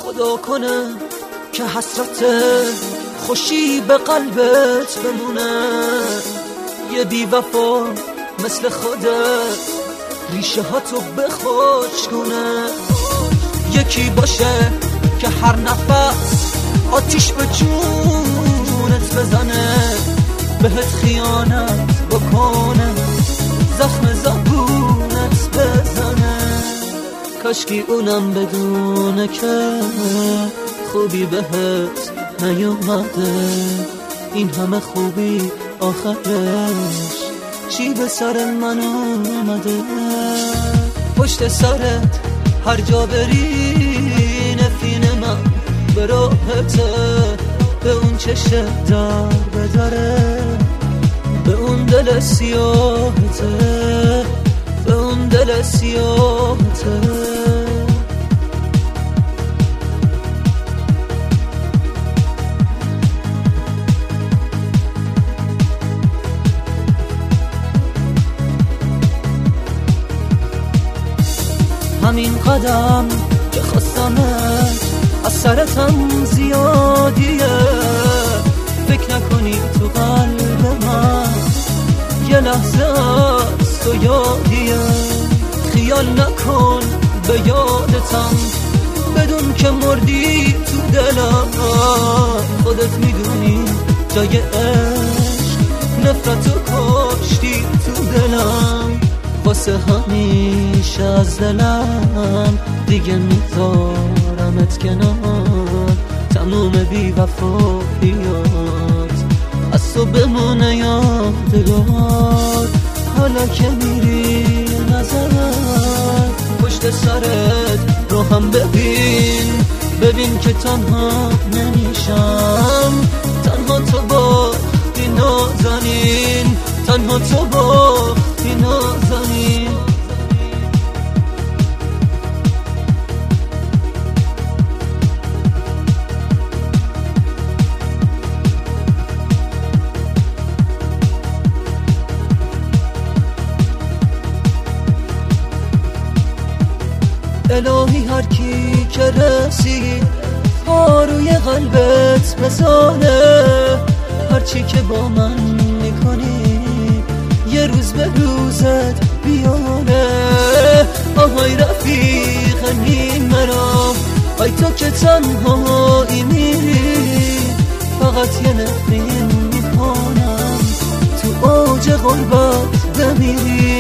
خدا کنه که حسرت خوشی به قلبت بمونه. یه بی وفا مثل خودت ریشه ها تو بخشک کنه. یکی باشه که هر نفس آتیش به جونت بزنه، بهت خیانت بکنه، زخم زبونت بزنه. کاشکی اونم بدونه که خوبی بهت نیومده. این همه خوبی آخرش چی به سر من اومده؟ پشت سرت هر جا بری نفین من به راحته، به اون چشم در بدره، به اون دل سیاهته، به اون دل سیاهته. همین قدم که خواستمت از سرتم زیادیه، فکر نکنی تو قلب من یه لحظه از تو یادیه. خیال نکن به یادتم، بدون که مردی تو دلم. خودت میدونی جای عشق نفرتو کاشتی تو دلم. واسه همیشه از دلم دیگه میذارمت کنار. تموم بی وفاییات از تو بمونه یادگار. حالا که میری نظرت پشت سرت رو هم ببین، ببین که تنها نمیشم. تنها تو باقی نازنین، تنها تو باقی نازنین. الهی هر کی که رسید پا روی قلبت بزانه. هرچی که با من میکنی یه روز به روزت بیانه. آهای رفیق نیم مرا، آی تو که تنهایی میری. فقط یه نفرین میکنم تو اوج غربت بمیری.